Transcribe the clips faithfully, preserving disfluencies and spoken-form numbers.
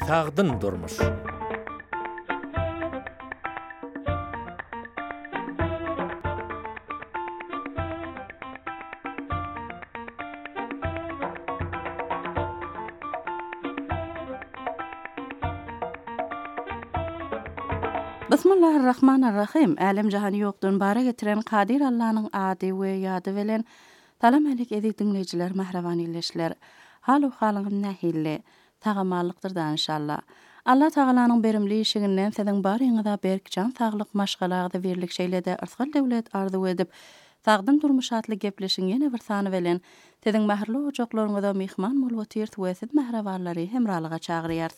Tağdın durmuş. Bismillahirrahmanirrahim. Alam jahany ýokdan bara getiren Kadir Allah'nyň ady we ýady bilen salam alik edik dinleýijiler, mahraban illeşler. Halu halyňyz nähille? Tagamalykdyr da inşallah. Allah Tagalanyň berimli işiginden seden baryňyza berkjan saglyk maşgalagda berlik şeýlede arsgal döwlet arzu edip sagdyn durmuş atly gepleşiň ýene bir sany bilen seden mahrly ojaklaryňyza mehman bolup otyrt we siz mahrabanlary hemralyga çagyrýar.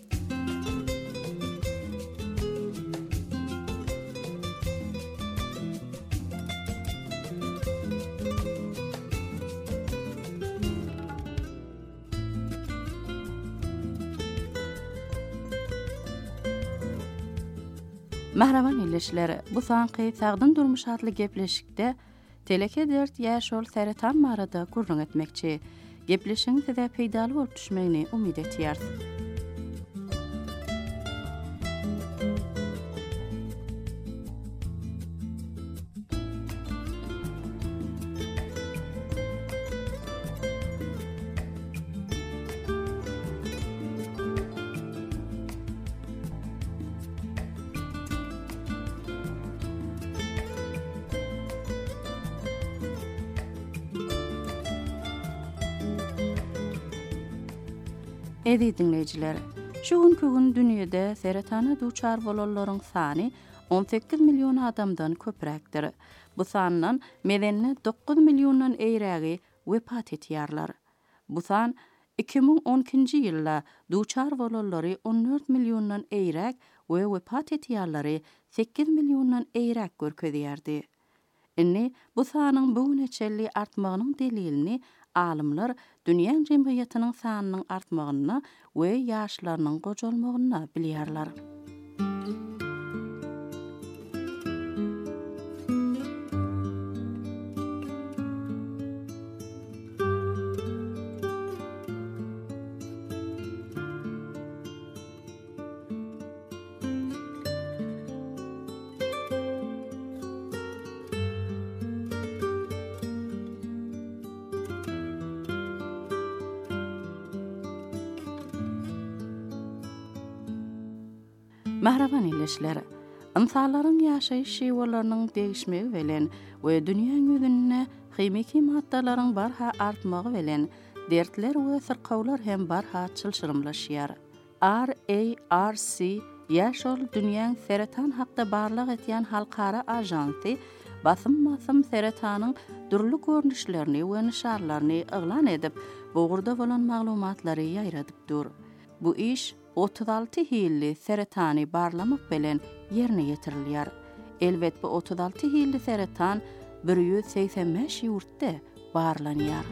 Mahraban illeşleri, bu sanky sagdyn durmuş atly gepleşikde teleke dert ýaşol seretan marada gurrun etmekçi. Gepleşiň size peýdaly bolup düşmegini umyt etýär. Edi dinleýijiler, şu günkü gün dünýede seretana duçar bolanlaryň sany on sekiz million adamdan köprekdir. Bu sandan medenine dokuz milliondan eýrägi wepat etýärler. Bu san iki ming on ikinji ýylda duçar bolanlary on dört milliondan eýrek we wepat etýärleri sekiz milliondan eýrek görkezýärdi. Inni bu sanyň bu neçeli artmagynyň delilini alimler dünýä jemgyýetynyň sanynyň artmagyna we ýaşlarynyň gojolmagyna bilýärler. Mahraban illeşler, insanlaryň ýaşaýyş şeýwalarynyň değişmegi bilen we dünýä ýüzünde hymiki maddalaryň barha artmagy bilen dertler we syrkawlar hem barha çylşyrymlaşýar. R A R C ýaşol dünýäň seretan hakda barlyk etýän halkara ajansy basym-basym seretanyň durly görnüşlerini we nişanlaryny eglan edip, bugurda bolan maglumatlary ýaýradypdyr. Bu iş otuz alty hilli seretany barlamak bilen ýerine ýetirilýär. Elbet bu otuz alty hilli seretan bir yüz seksen beş ýurtda barlanýar.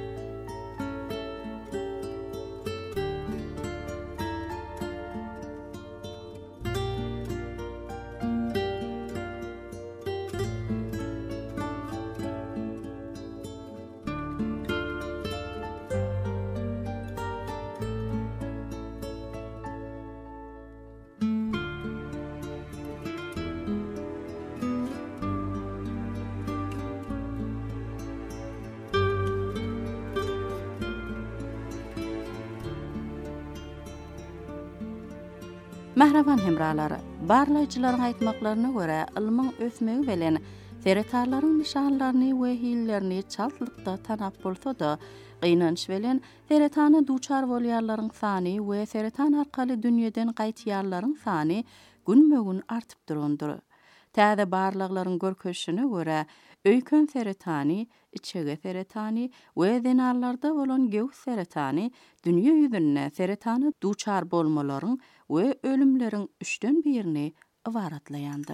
Mahraban hemralary, barlaýjylaryň aýtmaklaryna görä, ilmiň ösmegi bilen seretanlaryň nişanlaryny we hillerini çaltlykda tanap bolsa-da, gynanç bilen seretana duçar bolýarlaryň sany we seretan arkaly dünýeden gaýtýarlaryň sany günme-gün artyp durandyr. Täze barlaklaryň görkeşine görä, öýkön seretany, içege seretany we denarlarda bolan göw seretany dünýä ýüzünde seretany duçar bolmalaryň we ölümleriň üçden birini ibaratlaýandyr.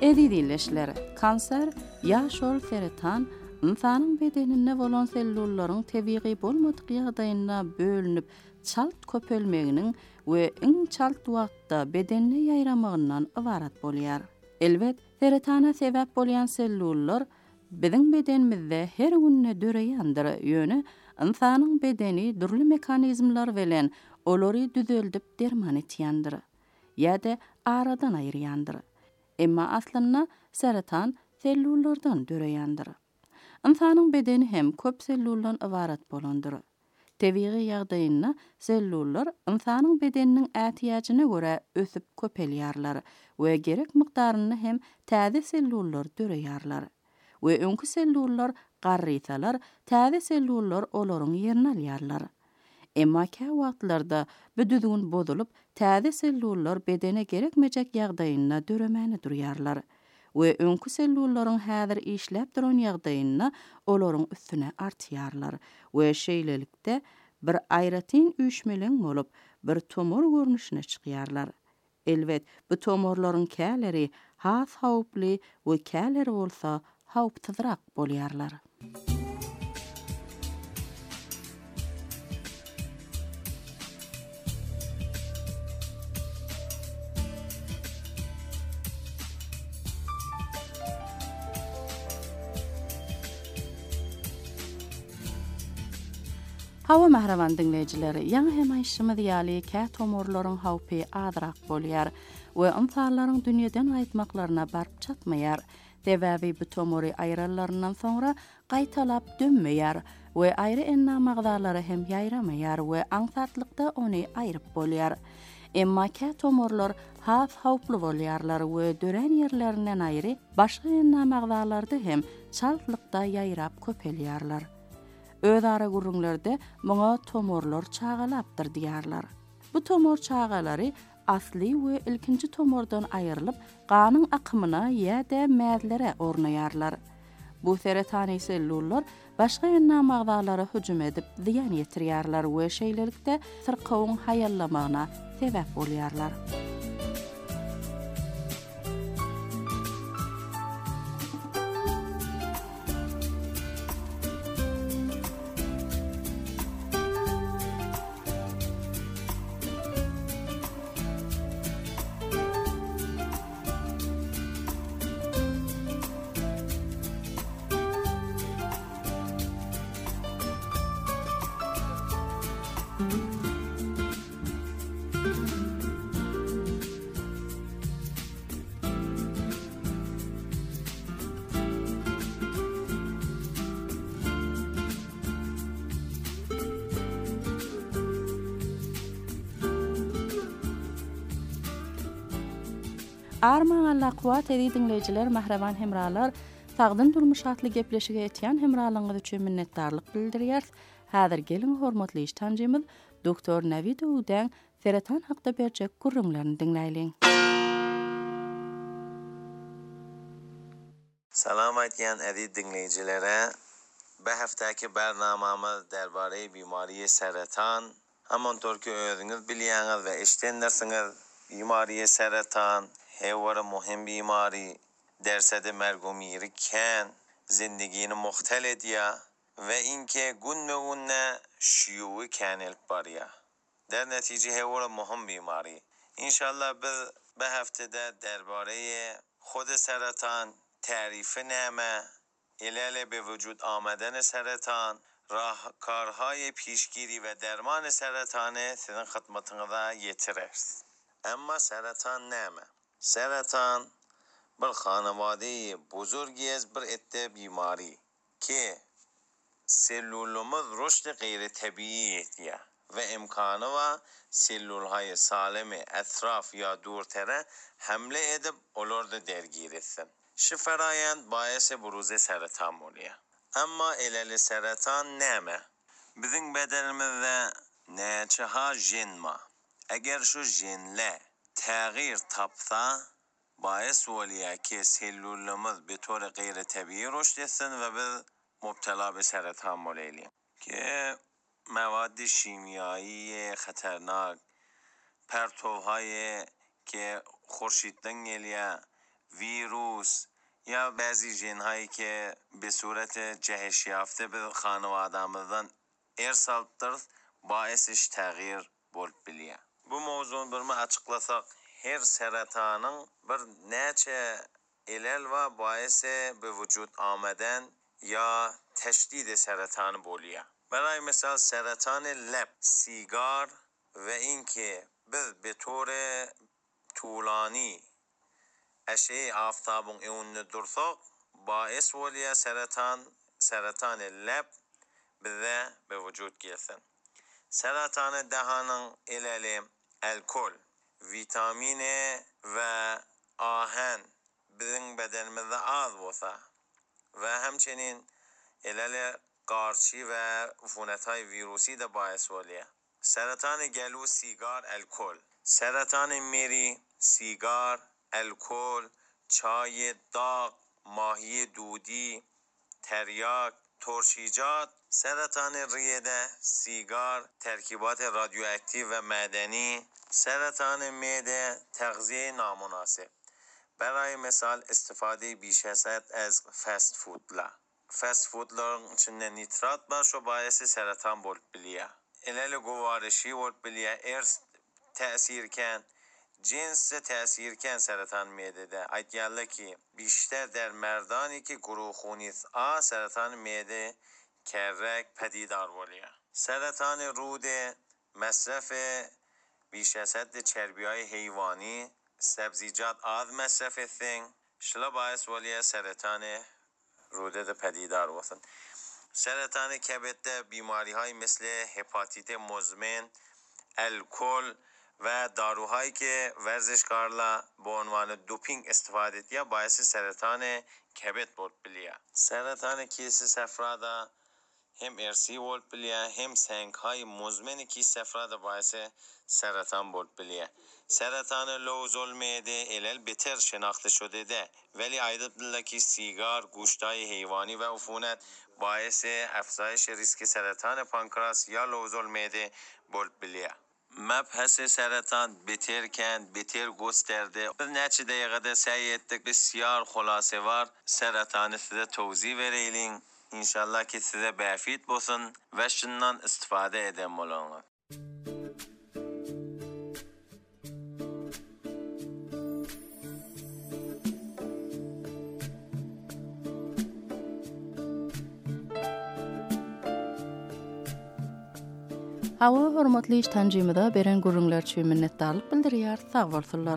Edidilleşleri, kanser, ýa şol seretan, insanyň bedeninde bolan sellullaryň tebiği bolmadyk ýagdaýynda bölünip çalt köpelmeginiň we iň çalt wagtda bedenine ýaýramagyndan ibarat bolýar. Elbet, seretana sebäp bolýan sellullar biziň bedenimizde her günne döreýändir. Ýöne, insanyň bedeni durly mekanizmlar bilen olary düzeldip derman etýändir. Ýa-da aradan aýyrýandyr. Emma aslynda seretan sellullardan döreýändir. İnsanyň bedeni hem köp sellullardan ibarat bolandyr. Tebiği ýagdaýynda sellullar insanyň bedeniniň ätiýagyna görä ösüp köpelýärler we gerek mykdaryny hem täze sellullar döreýärler. We öňkü sellullar garrysalar, täze sellullar olaryň ýerini alýarlar. Emma kä wagtlarda bu düzgün bozulup, täze sellullar bedene gerekmejek ýagdaýynda döremäni durýarlar. We öňkü sellullaryň häzir işläp duran ýagdaýynda olaryň üstüne artýarlar we şeýlelikde bir aýratyn üýşmeliň bolup, bir tomor görnüşine çykýarlar. Elbet, bu tomorlaryň käleri has hawply we käleri bolsa hawpsyzrak bolýarlar. Hawa mahraman dinleyijileri, ýa hem aýşymy diýäli kä tomorlaryň hawpy azrak bolýar we insanlaryň dünýeden aýtmaklaryna barp çatmaýar. Sebäbi bu tomory aýralaryndan soňra gaýtalap dönmeýär we aýry enna magdalary hem ýaýramaýar we aňsatlykda ony aýryp bolýar. Emma kä tomorlar has hawply bolýarlar we dören ýerlerinden aýry başga enna magdalarda hem çaltlykda ýaýrap köpelýärler. Öz ara gurrunlarda muňa tomorlar çagalapdyr diýärler. Bu tomor çagalary asly we ilkinji tomordan aýrylyp, ganyň akymyna ýa-da mäzlere ornaýarlar. Bu seretany sellullar başga enna magdalara hüjüm edip ziýan ýetirýärler we şeýlelikde syrkawyň haýallamagyna sebäp bolýarlar. Arman Allah kuwat edi dinleyijiler, mahraman hemralar, sagdyn durmuş atly gepleşige etýän hemralaryňyz üçin minnetdarlyk bildirýär. Häzir gelin hormatly iş tanjymyz doktor Navid Udan seretan hakda berjek gurrunlaryny dinläýin. Salam aýtýan edi dinleýijilere, bu haftaki bernamamyz derbarê bimariye seretan, hamontor ki özüňiz bilýäňiz we eşdenlersiňiz, bimariye seretan hewara muhim bimari, dersede mergumiri ken, zindagini muhtel edýär ve inke günne günne şiyuwy kenel barya. Der netije hewara muhim bimari. İnşallah biz bu haftede derbarê خود سرطان تعریف نامه علل به وجود آمدن سرطان راهکارهای پیشگیری و درمان سرطان sizin xidmatınıza yetiririz. Ama سرطان نامه سرطان bir خانواده بزرگی از bir عده بیماری که سلولمز رشد غیر طبیعی دیه و امکانه و سلول های سالم اطراف یا دورتره حمله edip olurdu dergir etsin. Şu ferayend باعث بروز سرطان oluyor. Ama eleli سرطان neme? Bizim bedenimizde neçeha jin ma. Eğer şu jinle tağyir tapsa باعث oluyor ki selülümüz bir tür gayri tabii rüşd etsin ve biz mubtela به سرطان oluyalım. Ki مواد شیمیایی خطرناک پرتوهای که خورشیدن گلیه ویروس یا بعضی ژن هایی که به صورت جهش یافته به خانواده‌مızdan ارسالdır باعثش تغییر bolup bilýär. Bu mowzuny birme açıklasak, her seratanın bir neçe ilal ve baisi be vücut amadan ya teşdid seratanı bolýar. Beray misal seratanı lep, sigar ve inki biz be tore tulani eşeği aftabın önünde dursak باعث bolýar seratan seratanı lep bize be vücut gelsin. Seratanı dehanın ilali alkol, vitamini ve ahen bizim bedenimizde az olsa ve همچنین ilali qarşi ve ufunetay virusi de باعث bolýar. Seratanı gelu sigar, alkol. Seratanı meri, sigar, alkol, çay, dağ, mahi dودی، تریاک، ترشیجات. سرطان ریه، سیگار، ترکیبات رادیواکتیو و معدنی. سرطان معده، تغذیه نامناسب. برای مثال استفاده بیش از حد از فست فودلا. فست فودلارın içinde nitrat var, o باعث سرطان bolup bilýär. Eleli guvarişi bolup bilýär. Ers tesirken, cins tesirken سرطان معده aytýarlar ki بیشتر در مردانی که گروه خونی A سرطان معده کرک پدیدار bolýar. سرطان روده مصرف بیش از حد چربی‌های حیوانی، سبزیجات az مصرف etsin şla باعث bolýar سرطان روده de پدیدار bolsun. سرطان کبد بیماری‌های مثل هپاتیت مزمن، الکل و داروهایی که ورزشکارلا به عنوان دوپینگ استفاده ettiler باعث سرطان کبد bolup bilýär. سرطان کیسه صفرا da hem ارسی bolup bilýär hem سنگ‌های مزمن کیسه صفرا da باعث سرطان bolup bilýär. سرطان لوز المعده علل بهتر شناخته شده ده ولی aydıdırlar ki سیگار، گوشت‌های حیوانی و عفونت باعث افزایش ریسک سرطان پانکراس یا لوز المعده bolup bilýär. مبحث سرطان بهترکن بهتر گسترده. biz neçe dəqiqədə səy etdik, بسیار خلاصه var. Seratanı size توضیح vereyim. İnşallah ki size befit bolsun ve şundan istifade eden bolunuz. Hawa hormatly iştancymyda beren gurullar üçin minnetdarlyk bildirýär. Sag bolsunlar.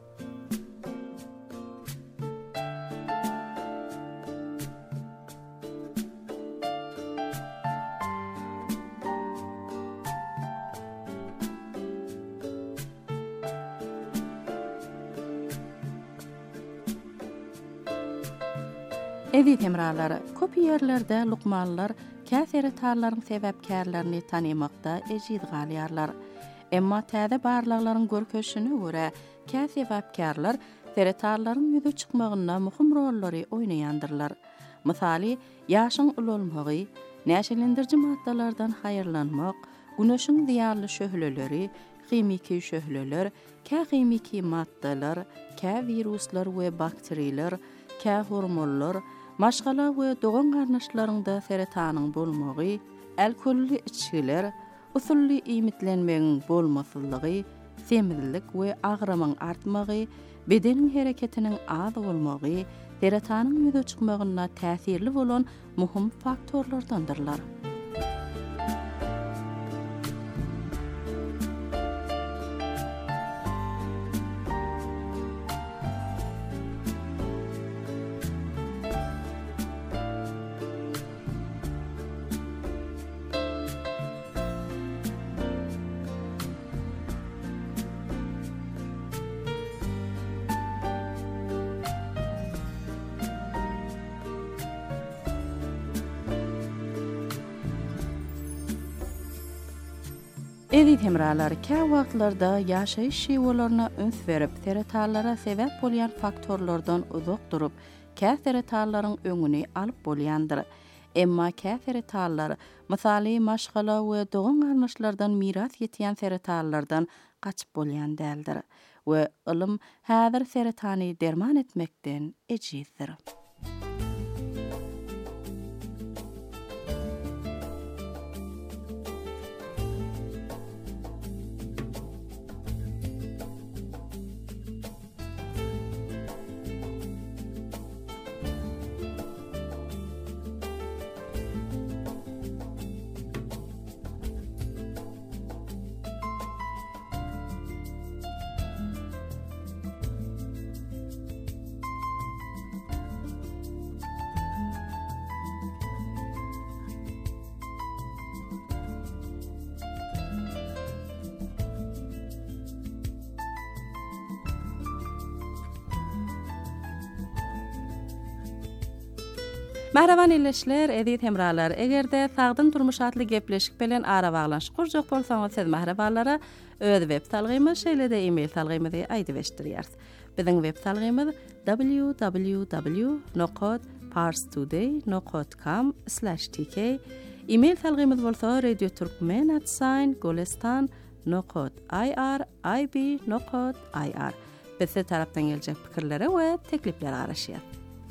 Edi temralary, köp ýerlerde lukmanlar käseretarlaryň sebäpkärlerini tanymakda ejid galýarlar. Emma täze barlaklaryň görkeşine görä, käsebäpkärler seretarlaryň ýüze çykmagyna muhim rollary oýnaýandyrlar. Misaly, ýaşyň ululmagy, näşelendirji maddalardan haýyrlanmak, güneşiň ziýarly şöhleleri, kimiki şöhleler, kä kimiki maddalar, kä viruslar we bakteriýalar, kä hormonlar, maşgala we dogan garnaşlaryňda seretanyň bolmagy, alkolli içkiler, usully imitlenmegiň bolmaslygy, semizlik we agramaň artmagy, bedeniň hereketiniň az bolmagy, seretanyň ýüze çykmagyna täsirli bolan muhim faktorlardandyrlar. Edi temralar, kä wagtlarda ýaşaýyş şeýwalaryna öns berip, seretarlara sebäp bolýan faktorlardan uzak durup, kä seretarlaryň öňüni alyp bolýandyr. Emma kä seretarlar, misaly maşgala we dogan garnaşlardan miras ýetýän seretarlardan gaçyp bolýan däldir. we ılym häzir seretany derman etmekden ejizdir. Mahravan illeşler, edit hemralar, egerde sagdyn turmuş atly gepleşik bilen ara baglanşyk gurjak bolsaňyz, siz mahraballara öz web salgymyz şeýle-de e-mail salgymyzy aýdyp eşdirýäris. Biziň web salgymyz w w w nokta parstoday nokta com slash t k. E-mail salgymyz bolsa radio turkmen at sign golestan nokta i r i b nokta i r. Bizi tarapdan geljek pikirlere we teklipleri garaşýar.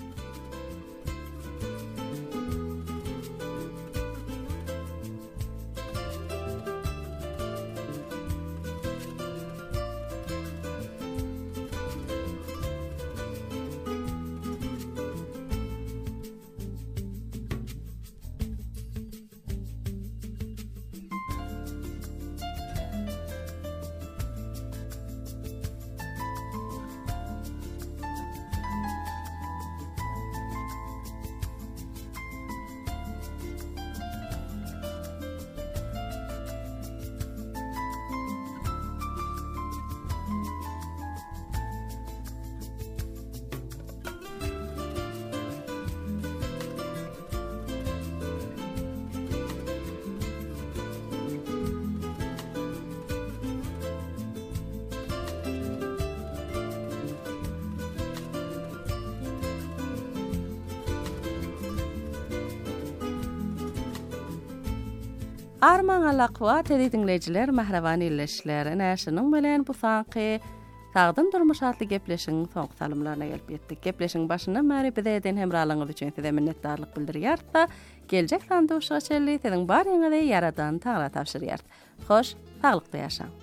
Arman alaqwa tedi dinleyijiler, mahravan illeşler, näşiniň bilen bu sanky sagdyn durmuş atly gepleşiň soňky salymlaryna gelip ýetdik. Gepleşiň başyna märi bizden hemralygyňyz üçin size minnetdarlyk bildirýär-de, geljek sanda uşağa çelli siziň bar ýeňe yaradan taýla tapşyrýar. Hoş, taglykda ýaşaň.